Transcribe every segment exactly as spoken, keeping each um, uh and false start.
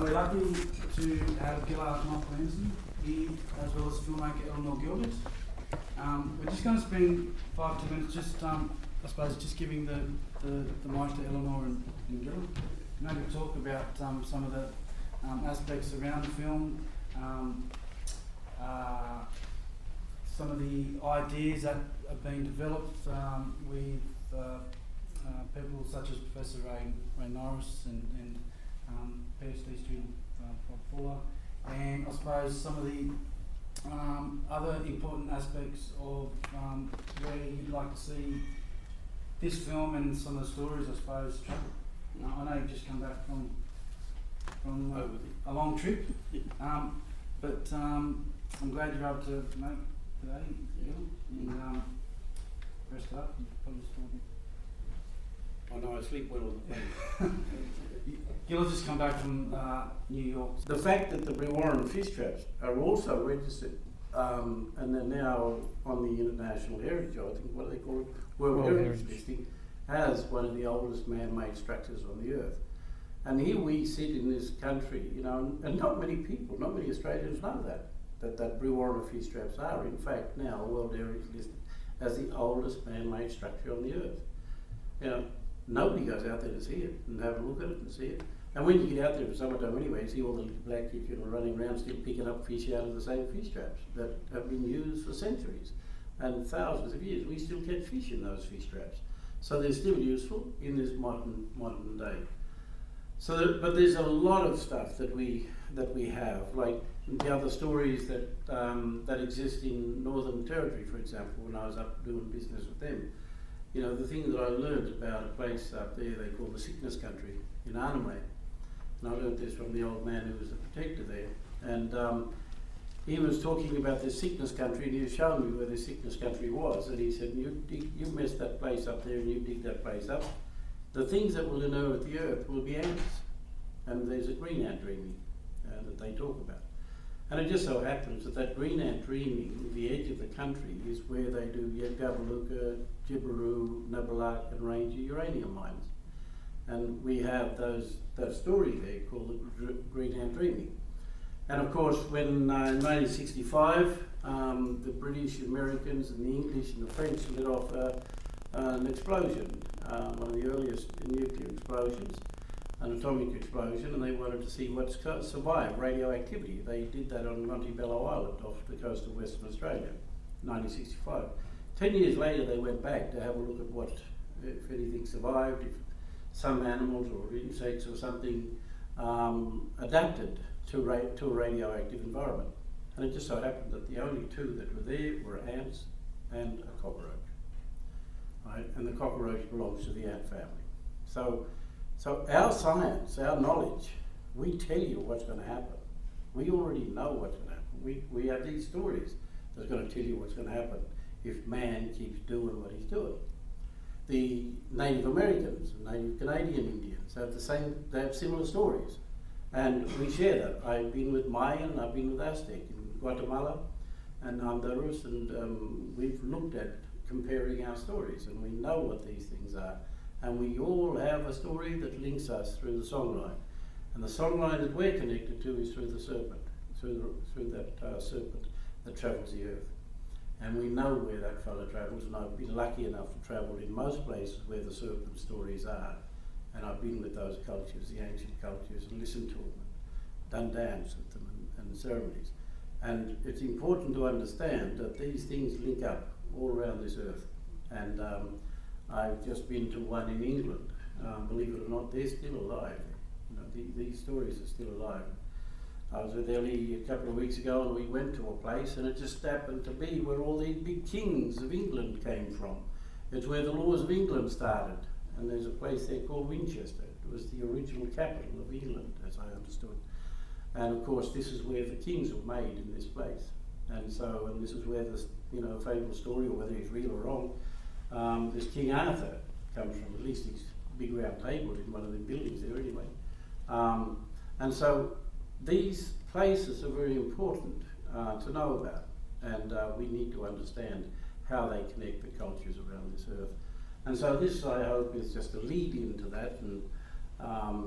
we're lucky to have Gillard Mock-Lindsay here, as well as filmmaker Eleanor Gilbert. Um, we're just going to spend five, ten minutes just, um, I suppose, just giving the, the, the mic to Eleanor and, and Gillard. Maybe talk about um, some of the um, aspects around the film, um, uh, some of the ideas that are being developed um, with uh, uh, people such as Professor Ray, Ray Norris and, and um, PhD student uh, Bob Fuller, and I suppose some of the um, other important aspects of um, where you'd like to see this film and some of the stories, I suppose, travel. Uh, I know you've just come back from from uh, a long trip, um, but um, I'm glad you're able to make today, yeah. and um, rest up and probably still be. I know I sleep well on the plane. Gil's just come back from uh, New York. The fact that the Brewarrina fish traps are also registered um, and they're now on the International Heritage, I think, what do they call it? World, World Heritage, Heritage listing, as one of the oldest man-made structures on the earth. And here we sit in this country, you know, and, and not many people, not many Australians know that, that, that Brewarrina fish traps are, in fact, now World Heritage listed as the oldest man-made structure on the earth. You know, nobody goes out there to see it and have a look at it and see it. And when you get out there for summertime anyway, you see all the black kids, you know, running around still picking up fish out of the same fish traps that have been used for centuries and thousands of years. We still catch fish in those fish traps. So they're still useful in this modern modern day. So, there, but there's a lot of stuff that we that we have, like the other stories that um, that exist in Northern Territory, for example, when I was up doing business with them. You know, the thing that I learned about a place up there they call the Sickness Country in Arnhem. And I learned this from the old man who was the protector there. And um, he was talking about this Sickness Country, and he was showing me where the Sickness Country was. And he said, you, dig, you mess that place up there and you dig that place up, the things that will inherit the earth will be ants. And there's a green ant dreaming uh, that they talk about. And it just so happens that that green ant dreaming, the edge of the country, is where they do Yabgabaluka, Jibberoo, Nabalak and Ranger uranium mines. And we have those that story there called the Dr Green Ant Dreaming. And of course, when uh, in nineteen sixty-five, um, the British, Americans and the English and the French lit off uh, uh, an explosion, uh, one of the earliest nuclear explosions, an atomic explosion, and they wanted to see what's survived, radioactivity. They did that on Montebello Island off the coast of Western Australia, nineteen sixty-five. Ten years later they went back to have a look at what, if anything survived, if some animals or insects or something um, adapted to, ra to a radioactive environment. And it just so happened that the only two that were there were ants and a cockroach. Right? And the cockroach belongs to the ant family. So So our science, our knowledge, we tell you what's going to happen. We already know what's going to happen. We, we have these stories that's going to tell you what's going to happen if man keeps doing what he's doing. The Native Americans, Native Canadian Indians have the same, they have similar stories. And we share that. I've been with Mayan, I've been with Aztec in Guatemala and Honduras, and um, we've looked at comparing our stories and we know what these things are. And we all have a story that links us through the songline. And the songline that we're connected to is through the serpent, through, the, through that uh, serpent that travels the earth. And we know where that fellow travels, and I've been lucky enough to travel in most places where the serpent stories are. And I've been with those cultures, the ancient cultures, and listened to them, and done dance with them, and, and ceremonies. And it's important to understand that these things link up all around this earth. And um, I've just been to one in England. Um, believe it or not, they're still alive. You know, the, these stories are still alive. I was with Ellie a couple of weeks ago and we went to a place and it just happened to be where all these big kings of England came from. It's where the laws of England started. And there's a place there called Winchester. It was the original capital of England, as I understood. And of course, this is where the kings were made, in this place. And so, and this is where this, you know, fable story, or whether it's real or wrong, Um, this King Arthur comes from, at least his big round table in one of the buildings there anyway. Um, and so these places are very important uh, to know about, and uh, we need to understand how they connect the cultures around this earth. And so this, I hope, is just a lead into that, and um,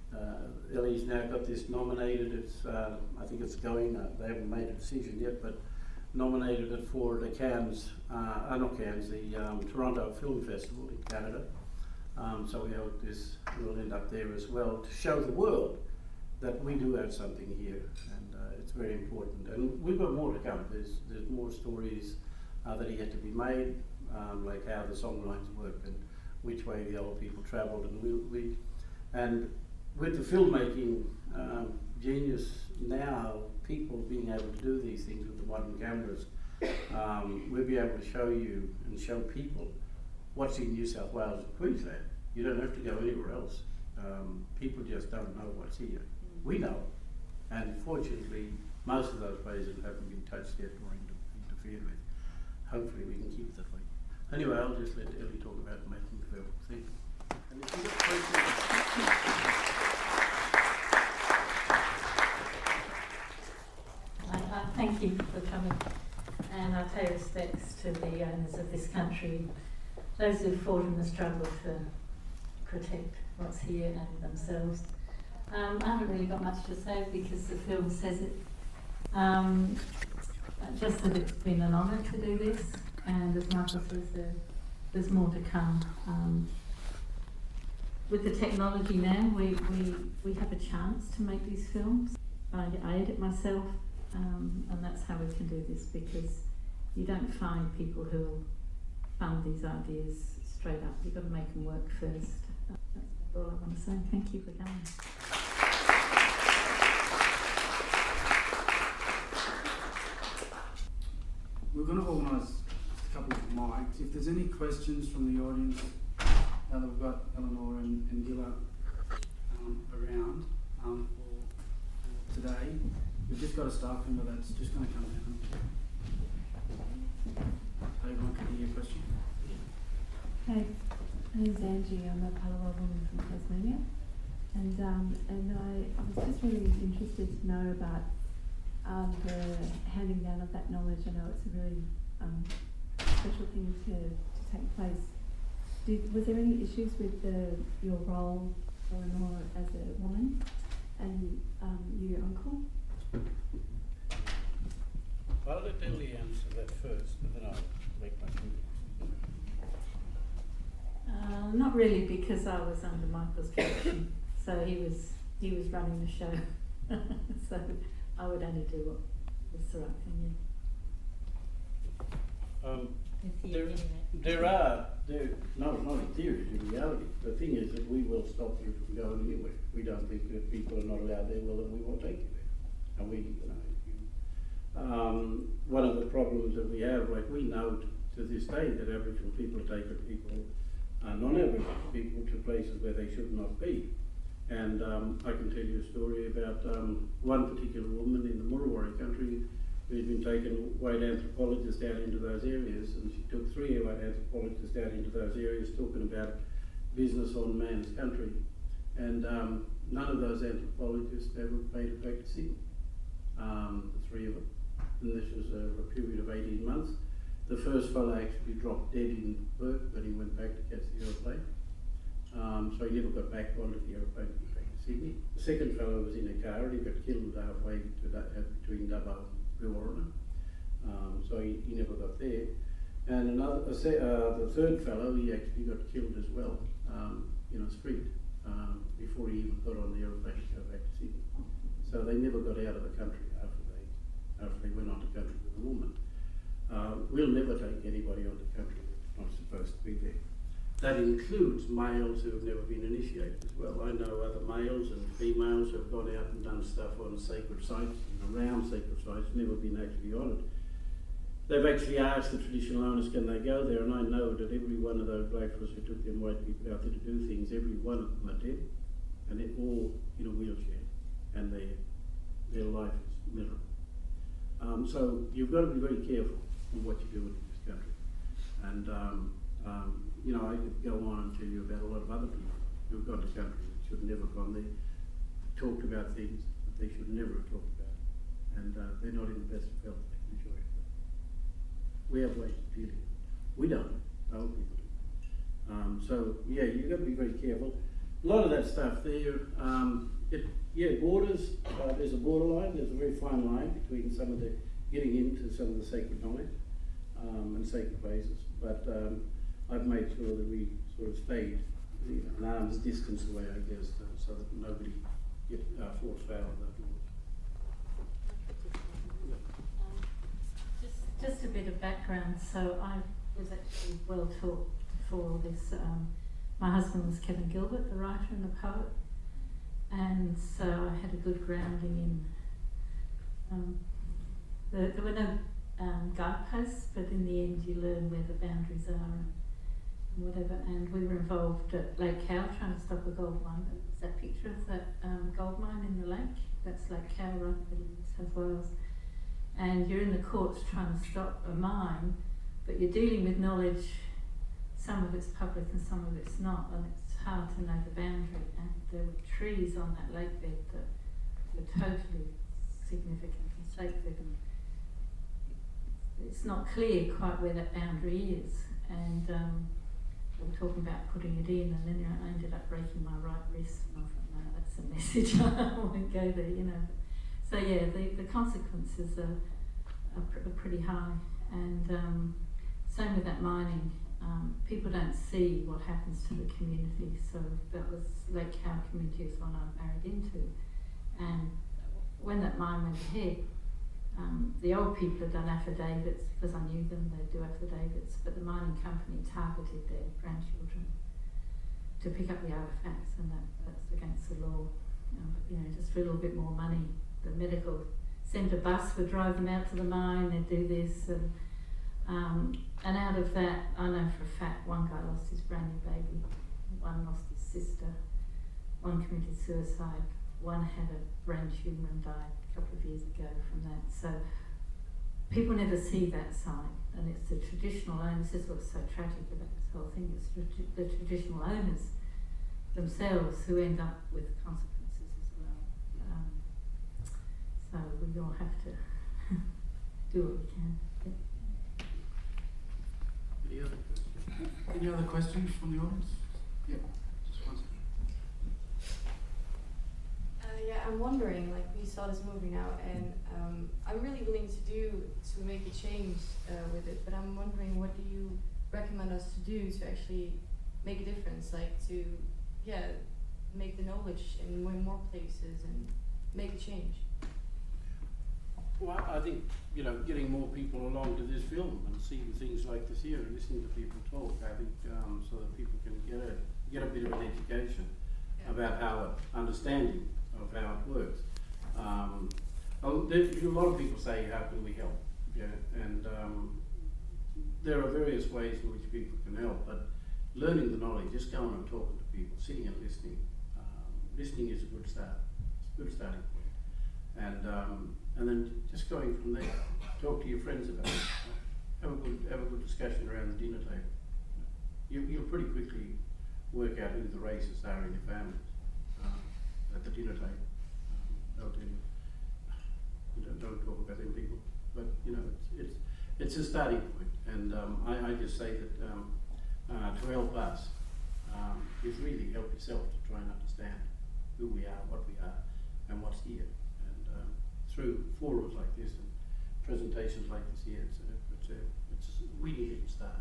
uh, Ellie's now got this nominated. It's uh, I think it's going. Uh, they haven't made a decision yet, but nominated it for the Cannes, uh, uh, not Cannes, the um, Toronto Film Festival in Canada. Um, so we hope this will end up there as well to show the world that we do have something here, and uh, it's very important. And we've got more to come. There's there's more stories uh, that are yet to be made, um, like how the songlines work and which way the old people travelled, and we, we and with the filmmaking um, genius now, people being able to do these things with the modern cameras, um, we'll be able to show you and show people what's in New South Wales and Queensland. You don't have to go anywhere else. Um, people just don't know what's here. We know, and fortunately, most of those basins haven't been touched yet or inter interfered with. Hopefully, we can keep it that way. Anyway, I'll just let Ellie talk about making the film. Thank you. And if you've got questions. Uh, thank you for coming, and I pay respects to the owners of this country, those who fought in the struggle to protect what's here and themselves. Um, I haven't really got much to say because the film says it. Um, just that it's been an honour to do this, and as Michael says, there, there's more to come. Um, with the technology now, we, we, we have a chance to make these films. I, I edit myself, um, and that's how we can do this, because you don't find people who'll fund these ideas straight up. You've got to make them work first. That's all I want to say. Thank you for coming. We're going to organise a couple of mics. If there's any questions from the audience, now that we've got Eleanor and, and Gilla um, around um, for, for today, we've just got a staff member that's just going to come down. So everyone can hear your question. Hey, my name's Angie. I'm a Palawa woman from Tasmania, and um, and I, I was just really interested to know about um, the handing down of that knowledge. I know it's a really um, special thing to, to take place. Did, was there any issues with the your role, Eleanor, as a woman, and um, your uncle? I'll let Ellie answer that first, and then I'll make my comment. Uh, not really, because I was under Michael's direction, so he was he was running the show, so I would only do what was the right thing. Yeah. Um, there, there are there no not in theory, in reality. The thing is that we will stop you from going anywhere. We don't think that people are not allowed there. Well, then we won't take you there, and we you know. Um, one of the problems that we have, like we know to, to this day, that Aboriginal people are taking people, uh, non-Aboriginal people, to places where they should not be. And um, I can tell you a story about um, one particular woman in the Murrawari country who's been taking white anthropologists out into those areas, and she took three white anthropologists out into those areas talking about business on man's country. And um, none of those anthropologists ever made it back to Sydney, um, the three of them. And this was over a period of eighteen months. The first fellow actually dropped dead in Perth, but he went back to catch the aeroplane. Um, so he never got back onto the aeroplane to get back to Sydney. The second fellow was in a car and he got killed halfway to that, uh, between Dubbo and Brewarrina. Um, so he, he never got there. And another, uh, the third fellow, he actually got killed as well, um, in a street, um, before he even got on the aeroplane to go back to Sydney. So they never got out of the country after they after they went on to country with a woman. Uh, we'll never take anybody onto country that's not supposed to be there. That includes males who have never been initiated as well. I know other males and females who have gone out and done stuff on sacred sites and around sacred sites, never been actually on it. They've actually asked the traditional owners, can they go there? And I know that every one of those black fellas who took them white people out there to do things, every one of them are dead, and they're all in a wheelchair, and their their life is miserable. Um, so you've got to be very careful of what you do in this country. And, um, um, you know, I could go on and tell you about a lot of other people who've gone to countries that should have never gone there, talked about things that they should never have talked about. And uh, they're not in the best of health, they can enjoy it. We have ways of dealing with it. We don't, old people do. Um, so, yeah, you've got to be very careful. a lot of that stuff there, um, it, yeah, borders, uh, there's a borderline, there's a very fine line between some of the, getting into some of the sacred knowledge um, and sacred places. But um, I've made sure that we sort of stayed, you know, an arm's distance away, I guess, uh, so that nobody get uh, falls foul of that law. Um, just, just a bit of background. So I was actually well taught before this. Um, my husband was Kevin Gilbert, the writer and the poet, and so I had a good grounding in. Um, there, there were no um, guideposts, but in the end, you learn where the boundaries are and, and whatever. And we were involved at Lake Cow trying to stop a gold mine. There's that picture of that um, gold mine in the lake. That's Lake Cow, right in New South Wales. And you're in the courts trying to stop a mine, but you're dealing with knowledge. Some of it's public and some of it's not, and it's hard to know the boundary. And there were trees on that lake bed that were totally significant and sacred, and it's not clear quite where that boundary is. And um, we were talking about putting it in, and then I ended up breaking my right wrist, and I thought, no, that's a message. I won't go there, you know. So yeah, the, the consequences are, are, pr- are pretty high, and um, same with that mining. Um, people don't see what happens to the community. So that was Lake Cow community is one I married into, and when that mine went ahead, um, the old people had done affidavits because I knew them. They do affidavits, but the mining company targeted their grandchildren to pick up the artifacts, and that, that's against the law. Um, you know, just for a little bit more money, the medical centre bus would drive them out to the mine. They'd do this, and um, and out of that, I know for a fact one guy lost his brand new baby, one lost his sister, one committed suicide, one had a brain tumour and died a couple of years ago from that. So people never see that side, and it's the traditional owners. This is what's so tragic about this whole thing. It's the traditional owners themselves who end up with consequences as well. Um, so we all have to do what we can. Yeah. Any other questions? Any other questions from the audience? Yep, just one second. Uh, yeah, I'm wondering, like, we saw this movie now, and um, I'm really willing to do, to make a change uh, with it, but I'm wondering, what do you recommend us to do to actually make a difference, like to, yeah, make the knowledge in way more places and make a change? Well, I think, you know, getting more people along to this film and seeing things like this here and listening to people talk, I think, um, so that people can get a get a bit of an education Yeah. about how it, understanding of how it works. Um, oh, there's a lot of people say, how can we help? Yeah, and um, there are various ways in which people can help, but learning the knowledge, just going and talking to people, sitting and listening. Um, listening is a good start. It's a good starting point. And um, and then just going from there, talk to your friends about it. Have a good have a good discussion around the dinner table. You, you'll pretty quickly work out who the racists are in your families um, at the dinner table. Um, they'll tell you, you don't, don't talk about them people, but you know it's it's it's a starting point. And um, I, I just say that um, uh, to help us um, is really help yourself to try and understand who we are, what we are, and what's here. Um, through forums like this and presentations like this here, it's a, it's a, it's a really good start.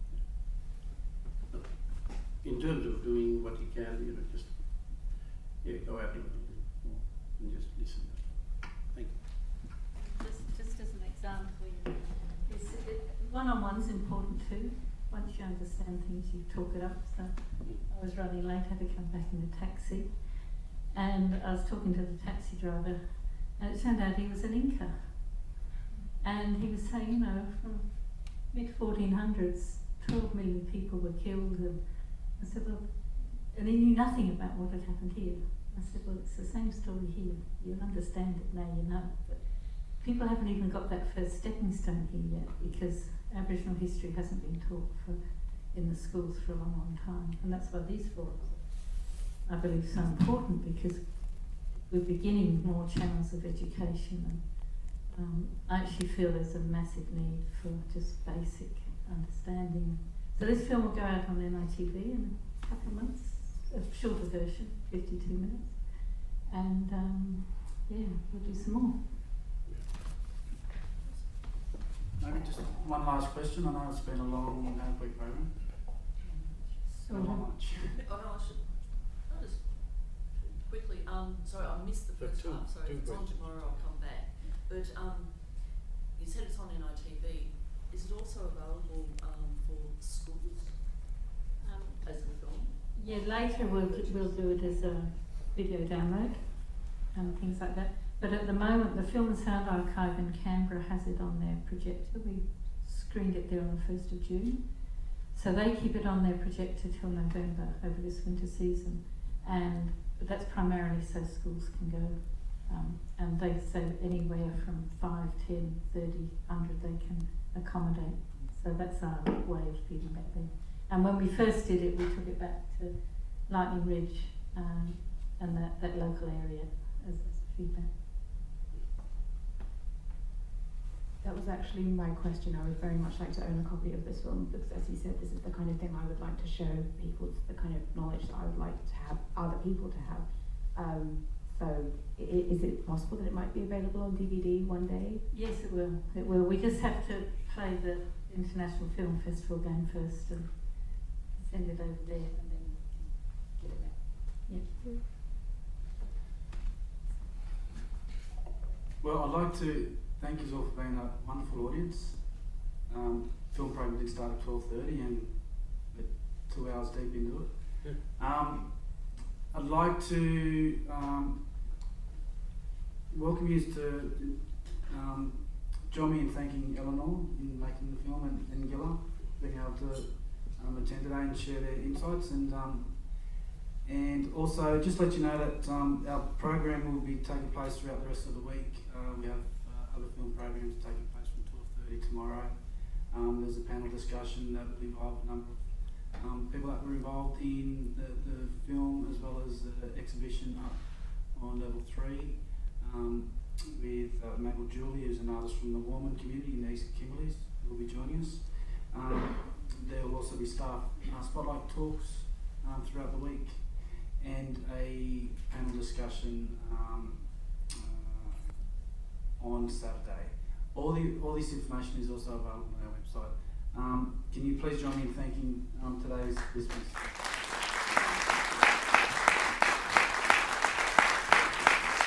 In terms of doing what you can, you know, just yeah, go out and, and just listen. Thank you. Just, just as an example, you know, is it, one-on-one's important too. Once you understand things, you talk it up. So I was running late, had to come back in the taxi, and I was talking to the taxi driver. And it turned out he was an Inca. And he was saying, you know, from mid fourteen hundreds, twelve million people were killed. And I said, well, and he knew nothing about what had happened here. I said, well, it's the same story here. You understand it now, you know. But people haven't even got that first stepping stone here yet, because Aboriginal history hasn't been taught for in the schools for a long, long time. And that's why these forums, I believe, are so important, because we're beginning more channels of education, and um, I actually feel there's a massive need for just basic understanding. So this film will go out on N I T V in a couple of months, a shorter version, fifty-two minutes. And um, yeah, we'll do some more. Maybe just one last question. I know it's been a long eight-week program. So Not much. Oh no, I should, I just quickly, um, sorry, I missed the So first two- half, so two if it's on questions. tomorrow, I'll come back. But, um, you said it's on N I T V, is it also available, um, for schools, um, as a film? yeah, later we'll do, we'll do it as a video download and things like that. But at the moment, the Film and Sound Archive in Canberra has it on their projector. We screened it there on the first of June. So they keep it on their projector till November over this winter season. And that's primarily so schools can go. Um, and they say anywhere from five, ten, thirty, one hundred they can accommodate. So that's our way of feeding back there. And when we first did it, we took it back to Lightning Ridge um, and that, that local area as, as feedback. That was actually my question. I would very much like to own a copy of this film because, as you said, this is the kind of thing I would like to show people. It's the kind of knowledge that I would like to have other people to have. Um, so, i- is it possible that it might be available on D V D one day? Yes, it will. It will. We just have to play the International Film Festival game first and send it over there and then get it back. Yeah. Well, I'd like to thank you all for being a wonderful audience. Um, film program did start at twelve thirty and we're two hours deep into it. Um, I'd like to um, welcome you to um, join me in thanking Eleanor in making the film and, and Gilla being able to um, attend today and share their insights, and um, and also just let you know that um, our program will be taking place throughout the rest of the week. Uh, we have uh, other film programs taking place from twelve thirty tomorrow. Um, there's a panel discussion that will involve a number of um, people that were involved in the, the film, as well as the exhibition up on level three um, with uh, Mabel Julie, who's an artist from the Warman community in the East Kimberleys, who will be joining us. Um, there will also be staff uh, spotlight talks um, throughout the week, and a panel discussion um, uh, on Saturday. All the all this information is also available on our website. Um, can you please join me in thanking um, today's listeners?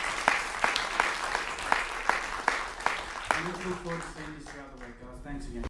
And we look forward to seeing you throughout the week, guys. Thanks again.